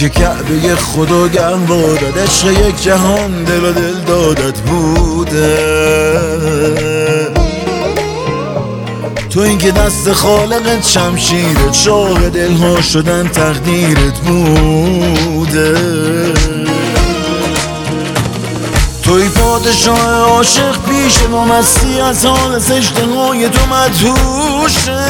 که کعبه خدا گرم بادد، عشق یک جهان دل و دل دادت بوده. تو این که دست خالقت شمشیرت، شاه دلها شدن تقدیرت بوده. توی پادشاه عاشق پیش ما، مستی از حال سجده های تو مدهوشه.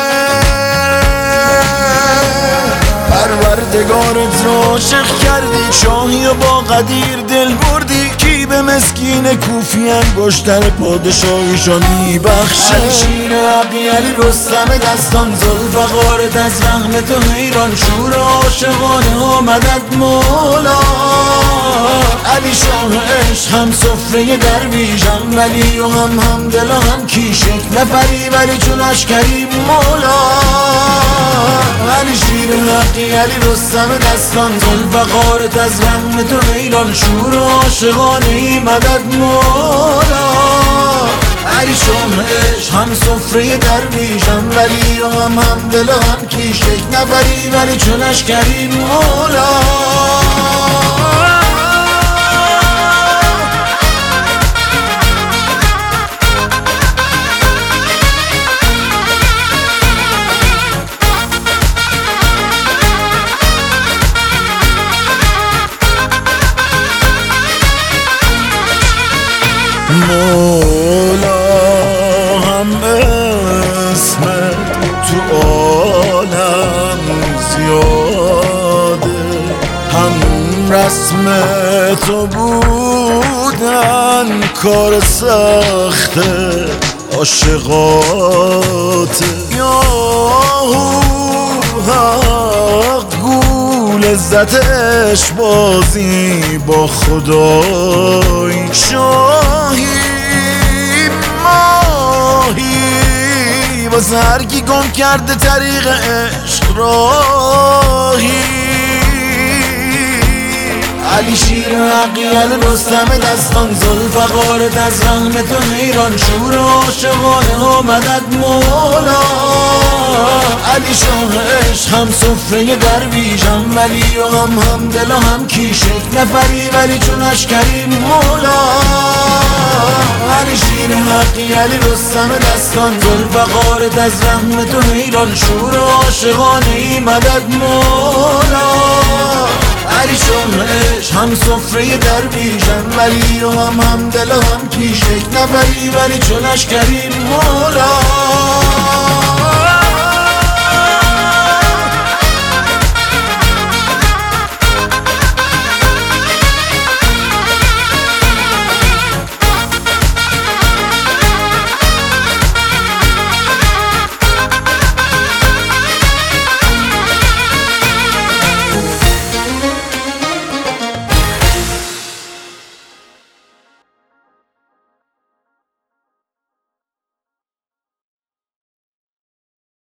پروردگارت را عاشق کردی، شاهی و با قدیر دل بردی. کی به مسکین کوفی انگشتر پادشاهیشان میبخشه؟ علی شیر عقی، علی رستم دستان، ذوالفقارت از رحم تو حیران. شور عاشقانه آمدت مولا، علی شاه عشق هم سفره درویش، هم ولی و هم دل و هم کیش. یک نفری ولی چون اشکری مولا. علی شیر حقی، علی رستم دستان، ذوالفقارت از رحم تو حیران. شور عاشقانه ای مدد مولا، علی شاه عشق هم سفره درویش، هم ولی و هم دل و هم کیش. یک نفری ولی چون اشکری مولا. مولا هم اسمت تو عالم زیاده، هم رسم تو بودن کار سخته عاشقاته. یا حق گو لذتش بازی با خدای، شاهی ماهی واسه هر کی گم کرده طریق عشق راهی. علی شیر حقی، علی رستم دستان، ذوالفقارت از رحم تو حیران. شور عاشقانه آمدت مولا، علی شاه عشق هم سفره درویش، هم ولی و هم دل و هم کیش. یک نفری ولی چون اشکری مولا. علی شیر حقی، علی رستم دستان، ذوالفقارت از رحم تو حیران. شور عاشقانه ای مدد مولا، علی شاه عشق هم سفره درویش، هم ولی و هم دل و هم کیش. یک نفری ولی چون اشکری مولا.